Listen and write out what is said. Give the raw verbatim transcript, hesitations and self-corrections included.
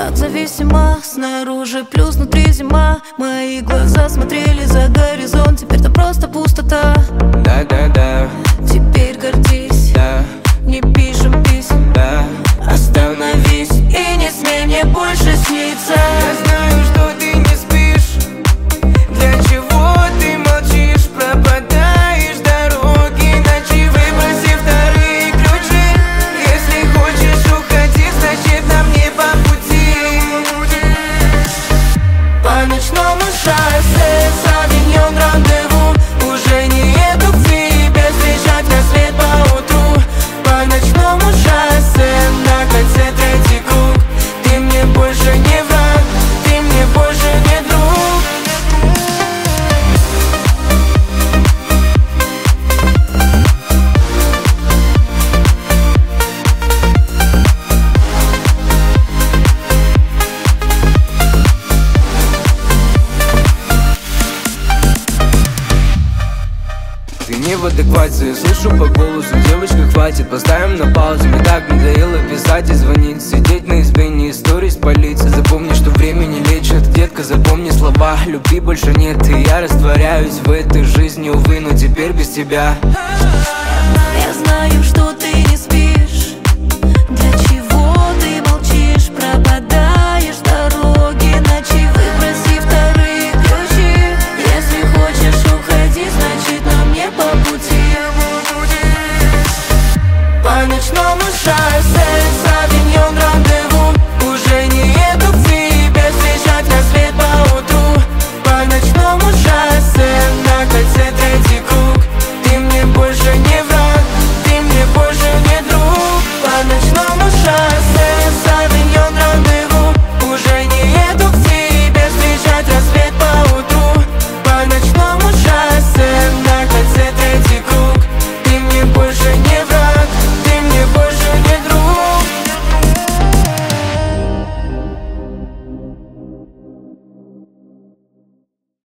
так зависима. Снаружи плюс, внутри зима. Мои глаза смотрели за горизонт, теперь-то просто пустота. Да-да-да, теперь гордись, да, не пишем писем, да. остановись и не смей мне больше сниться. Я знаю, что ты не спишь. Для чего ты молчишь? Пропадаешь дороги ночи, выброси вторые ключи. Если хочешь уходи, значит нам не по пути. По ночному шоссе Савиньон рандеву. Уже не еду к тебе встречать рассвет поутру. По ночному шоссе на кольце третий круг. Ты мне больше не враг, ты мне больше не друг. Ты не в адеквате, я слышу по голосу. Девочка, хватит, поставим на паузу. Мне так надоело писать и звонить, сидеть на избе, не истории спалить. Запомни, что время не лечит, детка, запомни слова. Любви больше нет, и я растворяюсь в этой жизни, увы, но теперь без тебя.